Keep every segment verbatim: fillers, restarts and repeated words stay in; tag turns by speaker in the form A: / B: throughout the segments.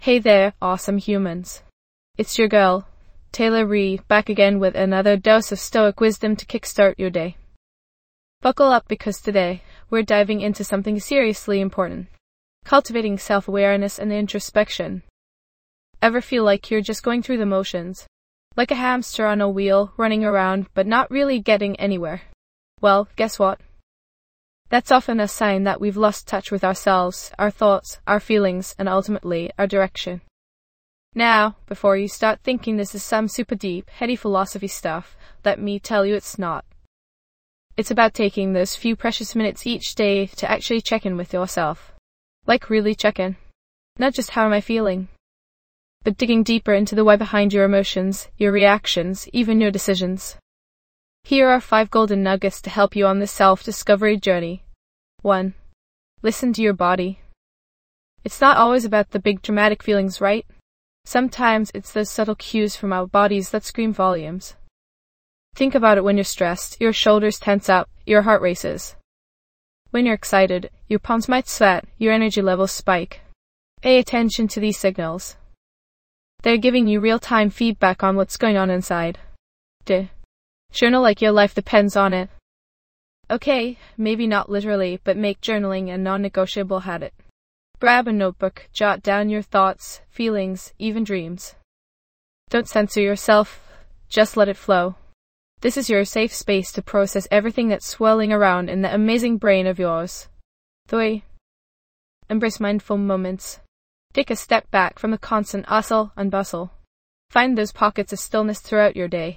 A: Hey there, awesome humans. It's your girl, Taylor Ree, back again with another dose of stoic wisdom to kickstart your day. Buckle up because today, we're diving into something seriously important. Cultivating self-awareness and introspection. Ever feel like you're just going through the motions? Like a hamster on a wheel, running around, but not really getting anywhere? Well, guess what? That's often a sign that we've lost touch with ourselves, our thoughts, our feelings, and ultimately, our direction. Now, before you start thinking this is some super deep, heady philosophy stuff, let me tell you it's not. It's about taking those few precious minutes each day to actually check in with yourself. Like really check in. Not just how am I feeling, but digging deeper into the why behind your emotions, your reactions, even your decisions. Here are five golden nuggets to help you on this self-discovery journey. one. Listen to your body. It's not always about the big dramatic feelings, right? Sometimes it's those subtle cues from our bodies that scream volumes. Think about it when you're stressed, your shoulders tense up, your heart races. When you're excited, your palms might sweat, your energy levels spike. Pay attention to these signals. They're giving you real-time feedback on what's going on inside. Duh. Journal like your life depends on it. Okay, maybe not literally, but make journaling a non-negotiable habit. Grab a notebook, jot down your thoughts, feelings, even dreams. Don't censor yourself, just let it flow. This is your safe space to process everything that's swirling around in the amazing brain of yours. three. Embrace mindful moments. Take a step back from the constant hustle and bustle. Find those pockets of stillness throughout your day.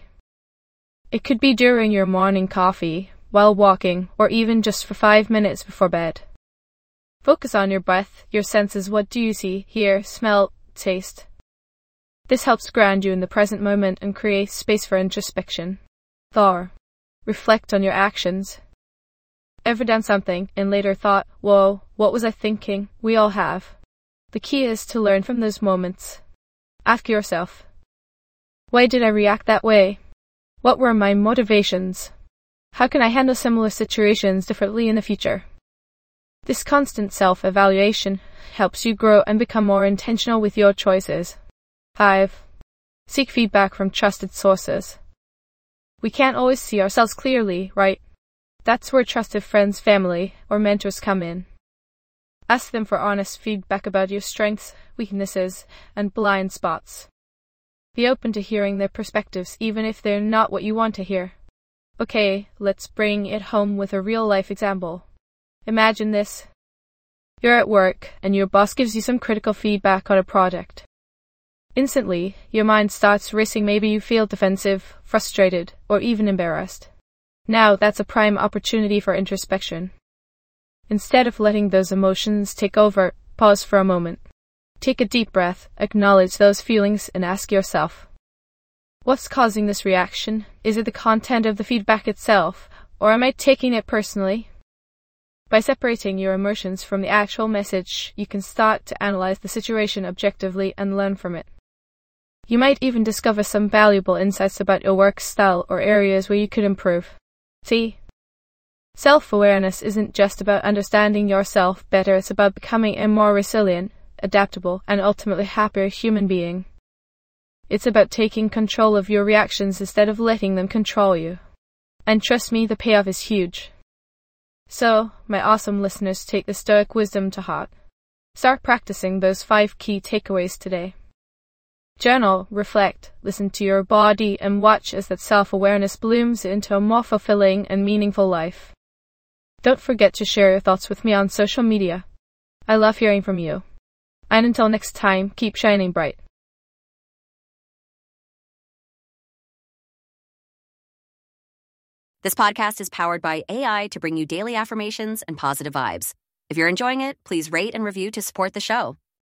A: It could be during your morning coffee, while walking, or even just for five minutes before bed. Focus on your breath, your senses. What do you see, hear, smell, taste? This helps ground you in the present moment and create space for introspection. four. Reflect on your actions. Ever done something and later thought, whoa, what was I thinking? We all have. The key is to learn from those moments. Ask yourself, why did I react that way? What were my motivations? How can I handle similar situations differently in the future? This constant self-evaluation helps you grow and become more intentional with your choices. five. Seek feedback from trusted sources. We can't always see ourselves clearly, right? That's where trusted friends, family, or mentors come in. Ask them for honest feedback about your strengths, weaknesses, and blind spots. Be open to hearing their perspectives, even if they're not what you want to hear. Okay, let's bring it home with a real-life example. Imagine this. You're at work, and your boss gives you some critical feedback on a project. Instantly, your mind starts racing. Maybe you feel defensive, frustrated, or even embarrassed. Now, that's a prime opportunity for introspection. Instead of letting those emotions take over, pause for a moment. Take a deep breath, acknowledge those feelings, and ask yourself, what's causing this reaction? Is it the content of the feedback itself, or am I taking it personally? By separating your emotions from the actual message, you can start to analyze the situation objectively and learn from it. You might even discover some valuable insights about your work style or areas where you could improve. See? Self-awareness isn't just about understanding yourself better, it's about becoming a more resilient, adaptable, and ultimately happier human being. It's about taking control of your reactions instead of letting them control you. And trust me, the payoff is huge. So, my awesome listeners, take the stoic wisdom to heart. Start practicing those five key takeaways today. Journal, reflect, listen to your body, and watch as that self-awareness blooms into a more fulfilling and meaningful life. Don't forget to share your thoughts with me on social media. I love hearing from you. And until next time, keep shining bright.
B: This podcast is powered by A I to bring you daily affirmations and positive vibes. If you're enjoying it, please rate and review to support the show.